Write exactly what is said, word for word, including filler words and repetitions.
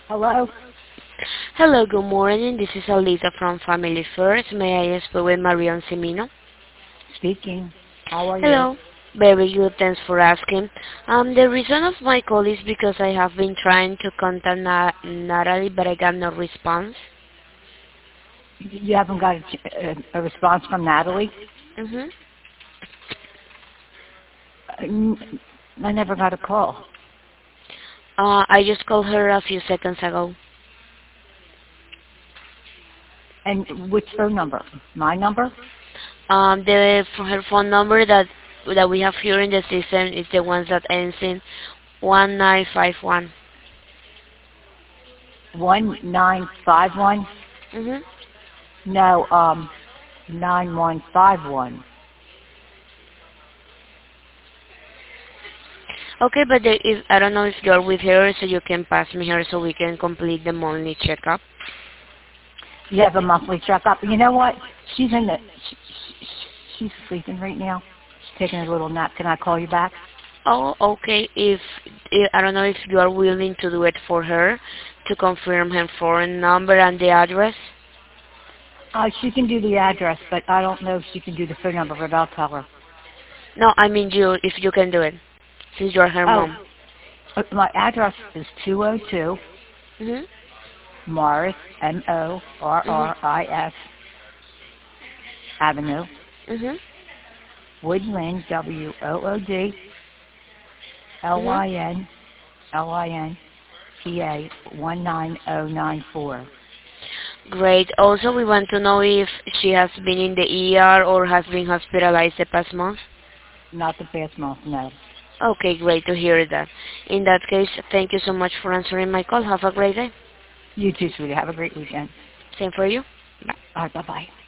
Hello? Hello, good morning. This is Alita from Family First. May I speak with Marion Semino? Speaking. How are you? Hello. Very good, thanks for asking. Um, the reason of my call is because I have been trying to contact Na- Natalie, but I got no response. You haven't got a, a, a response from Natalie? Mm-hmm. Uh, n- I never got a call. Uh, I just called her a few seconds ago. And which phone number? My number? Um, the her phone number that that we have here in the system is the ones that ends in one nine five one. one nine five one? Mm-hmm. No, um, nine one five one. Okay, but there is, I don't know if you're with her, so you can pass me her so we can complete the monthly checkup. You have a monthly checkup. You know what? She's in the, she, she, she's sleeping right now. She's taking a little nap. Can I call you back? Oh, okay. If, if I don't know if you are willing to do it for her to confirm her phone number and the address. Uh, she can do the address, but I don't know if she can do the phone number, but I'll tell her. No, I mean you, if you can do it, since you are her Oh, mom. uh, my address is two oh two Mhm. Morris, M O R Mhm. R I S Avenue, Mhm. Woodland, W O O D L Mhm. Y N L I N P A one nine oh nine four. Great. Also, we want to know if she has been in the E R or has been hospitalized the past month. Not the past month, no. Okay, great to hear that. In that case, thank you so much for answering my call. Have a great day. You too, sweetie. Have a great weekend. Same for you. All right, bye-bye.